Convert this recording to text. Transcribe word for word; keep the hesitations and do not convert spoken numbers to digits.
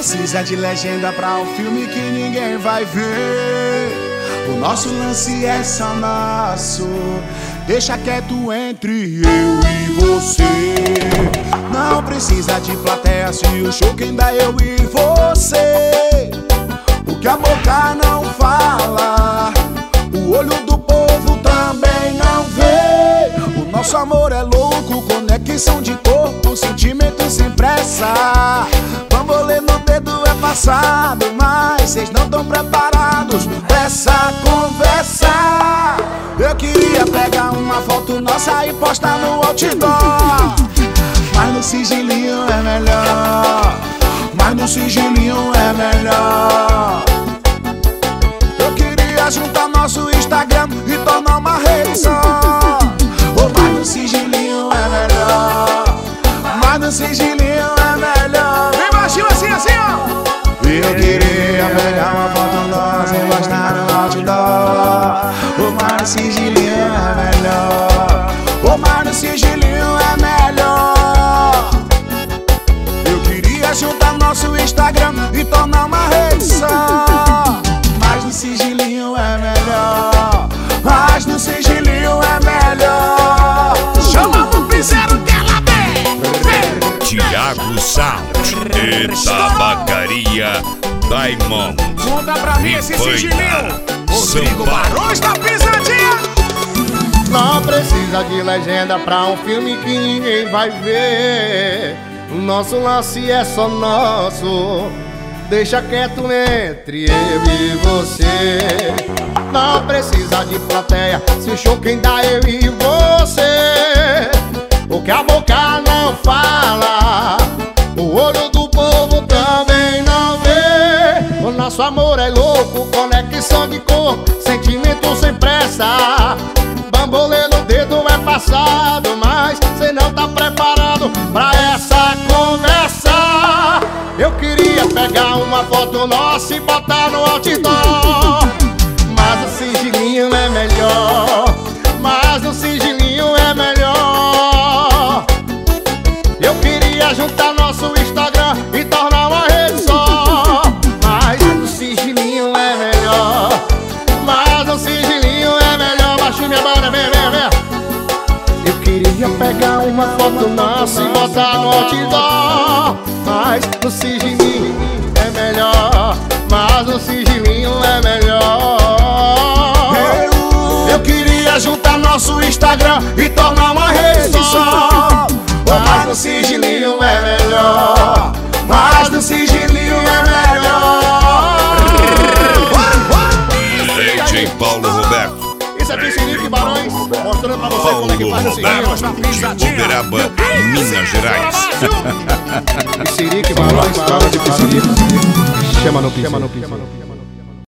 precisa de legenda pra um filme que ninguém vai ver. O nosso lance é só nosso, deixa quieto entre eu e você. Não precisa de plateia se o show quem dá é eu e você. O que a boca não fala, o olho do povo também não vê. O nosso amor é louco, conexão de corpo, sentimento sem pressa. Bambolê no dedo é passado, mas vocês não estão preparados pra essa conversa. Eu queria pegar uma foto nossa e postar no outdoor, mas no sigilinho é melhor, mas no sigilinho é melhor. Eu queria juntar nosso Instagram e tornar uma rede só, oh, mas no sigilinho é melhor, mas no sigilinho é melhor. Vem baixinho assim, assim, ó. Eu queria pegar uma foto nossa e postar no outdoor, oh, mas no sigilinho é melhor, oh, mas no sigilinho é melhor. Eu queria juntar nosso Instagram e tornar uma rede só, mas no sigilinho é melhor, mas no sigilinho é melhor. Chama o piseiro dela, vem! Thiago Sound e Tabacaria Diamond. Conta pra mim esse sigilinho. Rodrigo Barões da Pisadinha. Não precisa de legenda pra um filme que ninguém vai ver. O nosso lance é só nosso, deixa quieto entre eu e você. Não precisa de plateia, se o show quem dá eu e você. O que a boca não fala, o olho do povo também não vê. O nosso amor é louco, conexão de cor, sentimento sem pressa. Bambolê no dedo é passado, mas cê não tá preparado pra essa conversa. Eu queria pegar uma foto nossa e botar no outdoor, mas o sigilinho é melhor, mas o sigilinho é melhor. Eu queria juntar nosso Instagram e tornar uma rede só, mas o sigilinho é melhor, mas o sigilinho é melhor. Baixinho minha banda, vem, vem, vem. Eu queria pegar uma foto nossa e botar no outdoor, mas no sigilinho é melhor, mas no sigilinho é melhor. Eu, eu queria juntar nosso Instagram e tornar uma rede só, oh, mas no sigilinho é melhor, mas no sigilinho é melhor. D J Paulo Roberto. Isso aqui é Sirique Barões, mostrando pra você como é que faz o Roberto de Uberaba, Minas Gerais. Sirique Barões, fala de Sirique. Chama no piso.